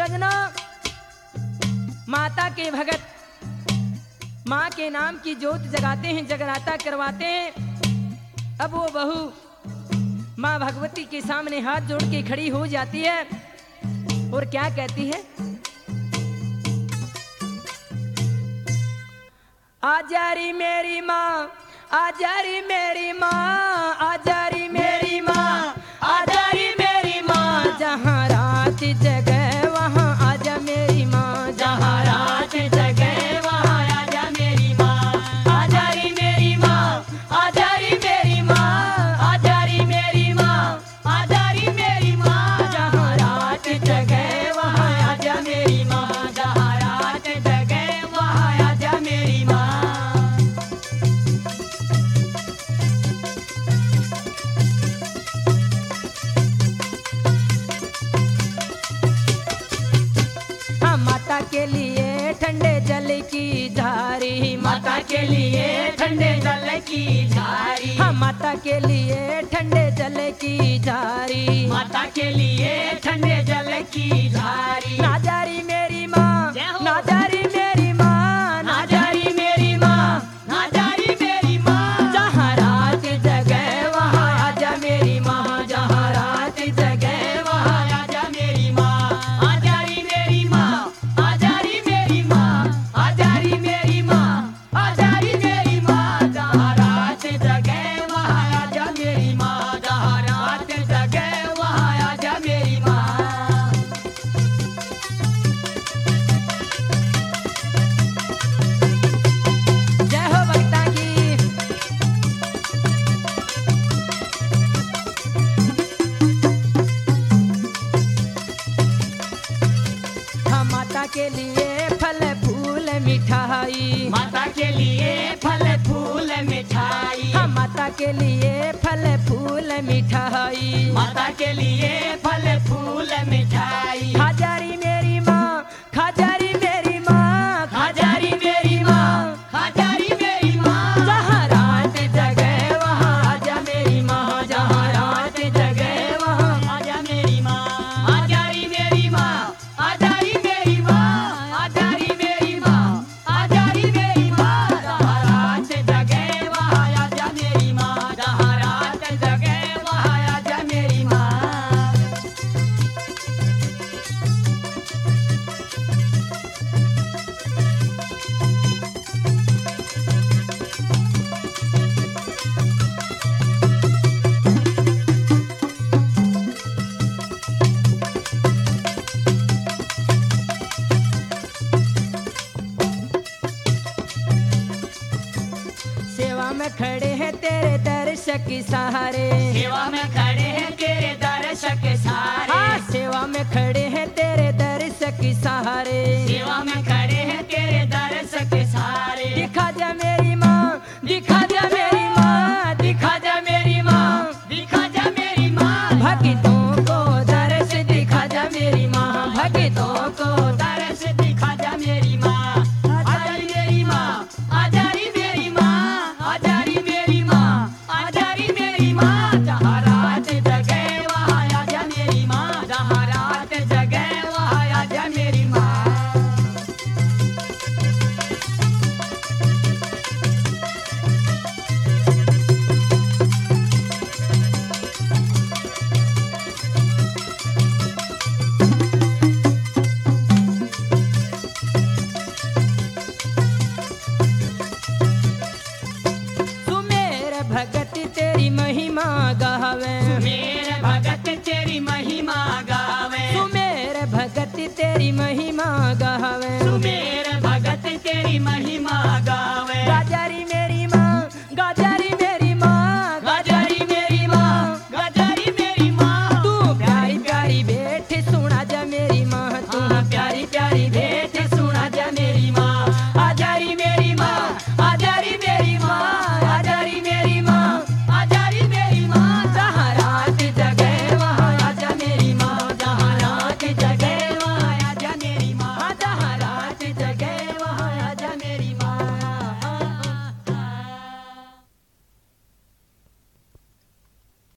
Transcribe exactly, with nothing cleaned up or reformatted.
सजना, माता के भगत माँ के नाम की ज्योत जगाते हैं, जगराता करवाते हैं। अब वो बहू माँ भगवती के सामने हाथ जोड़ के खड़ी हो जाती है और क्या कहती है, आजा री मेरी माँ, आजा री मेरी माँ, आजा री मेरी माँ, आजा री मेरी माँ, जहाँ रात जगे वहाँ आजा मेरी माँ, जहाँ रात जगे वहाँ आजा मेरी माँ, आजा री मेरी माँ, आजा री मेरी माँ, आजा री मेरी माँ, आजा री मेरी माँ, जहाँ रात जगे वहाँ आजा मेरी माँ, जहाँ रात जगे वहाँ आजा मेरी माँ। माता के लिए ठंडे जल की झारी, माता के लिए ठंडे जल की झारी, हाँ माता के लिए ठंडे जल की झारी, माता के लिए ठंडे जल की झारी। ना जारी मेरी माँ, ना जारी मेरी माँ, ना जारी मेरी माँ, ना जारी मेरी माँ, जहाँ रात जगे वहाँ आजा मेरी माँ, जहाँ रात जगे वहाँ आजा मेरी माँ, आजा री मेरी माँ, आजा री मेरी माँ, आजा री मेरी माँ, आजा री मेरी माँ, जहाँ रात जगे वहाँ आजा मेरी माँ, जहाँ रात जगे वहाँ आजा मेरी माँ। जय हो भक्ता की। हाँ माता के लिए फल फूल मिठाई, माता के लिए फल फूल मिठाई, हाँ माता के लिए फल फूल मिठाई, माता के लिए फल फूल मिठाई, खाजारी मेरी माँ, खाजारी मेरी माँ, खाजारी मेरी माँ, खाजारी मेरी माँ, जहाँ रात जगे वहाँ आजा मेरी माँ, जहाँ रात जगे वहाँ आजा मेरी माँ, आजारी मेरी माँ, आजारी मेरी माँ, आजारी मेरी माँ, आजारी मेरी माँ, जहाँ रात जगे वहाँ आजा मेरी माँ, जहाँ रात जगे वहाँ आजा मेरी माँ। सेवा में खड़े हैं तेरे दर्शक सहारे, सेवा में खड़े हैं तेरे दर्शक सारे, हाँ सेवा में खड़े हैं तेरे दर्शक सहारे, सेवा में खड़े हैं तेरे दर्शक सारे, दिखा जा मेरी माँ, दिखा जा मेरी माँ, दिखा जा मेरी माँ, दिखा जा मेरी माँ, भक्तों को दर्श दिखा जा मेरी माँ, भक्तों को दर्श दिखा जा मेरी माँ, आजारी मेरी माँ, आजारी मेरी माँ, आजारी मेरी माँ, आजारी मेरी माँ, जहाँ रात जगे वहाँ आजा मेरी माँ, जहाँ रात जगे वहाँ आजा मेरी माँ। सुमेर भगत तेरी महिमा गावे,